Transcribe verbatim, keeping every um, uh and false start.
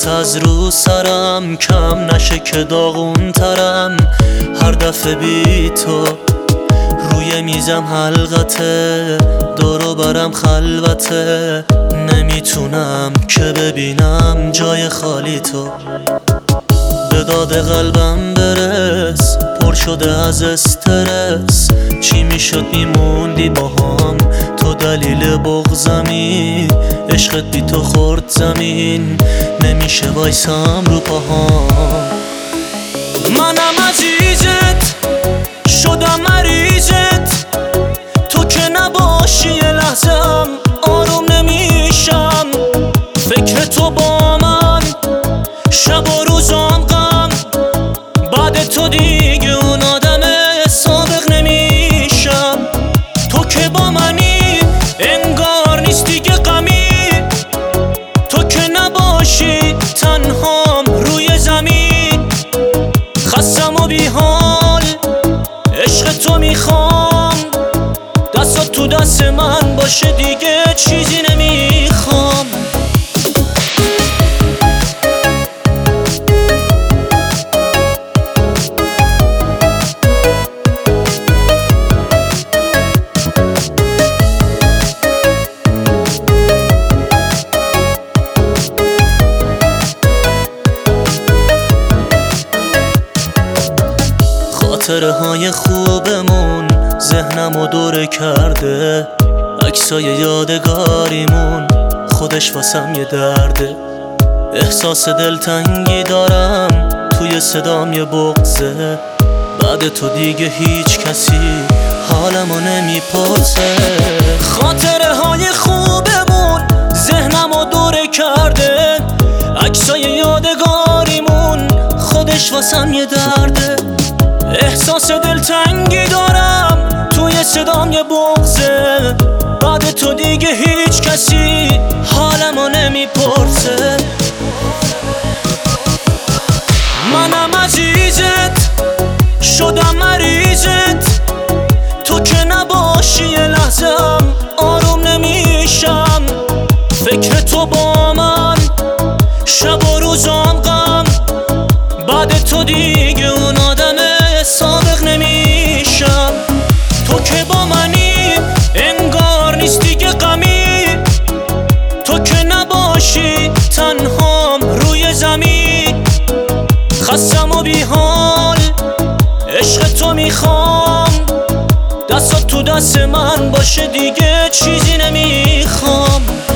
موهات از رو سرم کم نشه که داغون ترم. هر دفعه بی تو روی میزم حلقته، دورو برم خلوته، نمیتونم که ببینم جای خالی تو. به داد قلبم برس، پر شده از استرس، چی میشد میموندی با هم، تو دلیل بغضمی، عشقت بی تو خورد زمین، نمیشه وایسم رو پاهام. منم عزیزت شدم مریضت، تو که نباشی یه لحظم آروم نمیشم. فکر تو با من شب و روزام غم، بعد تو دیگه اون آدم سابق نمیشم. تو که با منی انگار نیست دیگه غمی، تو که نباشی تنهام روی زمین. خستم و بی حال عشق تو میخوام، دستات تو دست من باشه دیگه چیزی نمیخوام. خاطره های خوبمون ذهنمو دوره کرده، عکسای یادگاریمون خودش واسم یه درده. احساس دلتنگی دارم توی صدام یه بغضه، بعد تو دیگه هیچ کسی حالمو نمیپرسه. خاطره های خوبمون ذهنمو دوره کرده، عکسای یادگاریمون خودش واسم یه درده. احساس دلتنگی دارم توی صدام یه بغضه، بعد تو دیگه هیچ کسی حالمو نمیپرسه. منم عزیزت شدم مریضت، تو که نباشی یه لحظم آروم نمیشم. فکر تو با من شب و روزام غم، بعد تو دیگه اون آدم سابق نمیشم. تو که با منی انگار نیست دیگه غمی، تو که نباشی تنهام روی زمین. خستم و بی حال عشق تو میخوام، دستات تو دست من باشه دیگه چیزی نمیخوام.